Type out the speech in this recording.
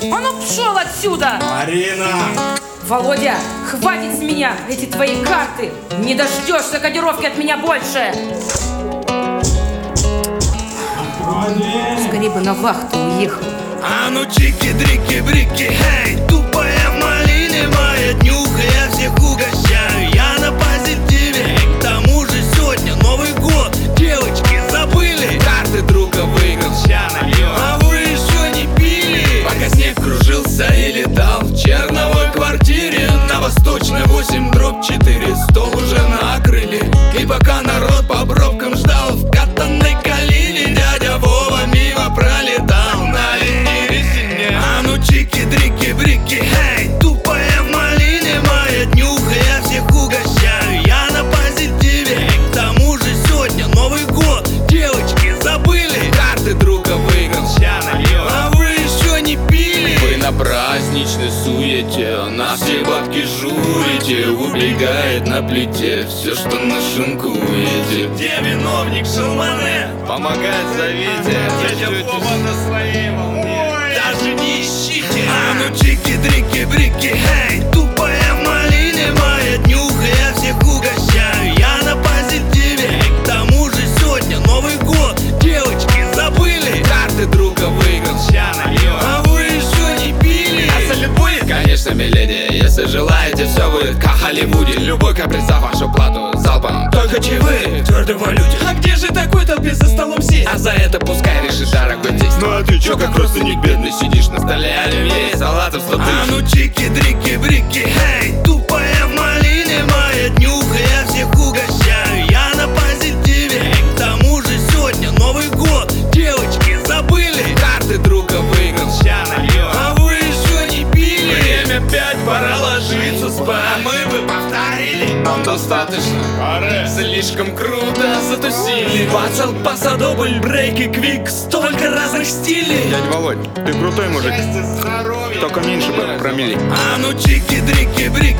А ну пшел отсюда! Марина! Володя, хватит с меня эти твои карты! Не дождешься кодировки от меня больше! Скорее бы на вахту уехал. А ну чики-дрики-брики, хей, тупая малина, моя днюха, я всех угощаю, я на позитиве. К тому же сегодня Новый год, девочки забыли, карты друга выиграл, ща нальем. А вы еще не пили, пока снег кружился и летал в черновой квартире на Восточной 8/4, стол уже накрыли. И пока народ по пробкам ждал в катанной калине, дядя Вова мимо пролетал на линии весенне. А ну чики-дрики-брики, хей, тупая малина, моя днюха, я всех угощаю, я на позитиве. К тому же сегодня Новый год, девочки забыли, карты друга выиграл, ща нальем. А вы еще не пили, вы на праздничной суете, на все бабки журите, убегает на плите все, что нашинкуете. Где виновник Шалмане? Помогать зовите, дядя Вова на своей волне. Даже не ищите. А ну чики-дрики-брики, хей, тупая малина, моя днюха, я всех угощаю, я на позитиве. К тому же сегодня Новый год, девочки забыли, карты друга выиграл, ща нальем. А вы еще не пили? А салют будет? Конечно, миледи, если желаете, все будет как в Холливуде. Любой каприз за вашу плату залпом, только чаевые в твердой валюте. А где же такой толпе за столом сесть? А за это пускай решит дорогой тесть. Ну а ты чё, как родственник бедный, сидишь на столе оливье, салатов 100 тысяч. А ну чики-дрики-брики, хей, тупая малина, моя днюха, я всех угощаю, я на позитиве. К тому же сегодня Новый год, девочки забыли, карты друга выиграл, ща нальем. А вы еще не пили? Время 5, пора ложиться спать. А мы бы повторили, нам достаточно. Слишком круто затусили. Пацал, пасадобль, брейк и квик, столько разных стилей. Дядь Володь, ты крутой мужик, только меньше бы промили. А ну чики-дрики-брики,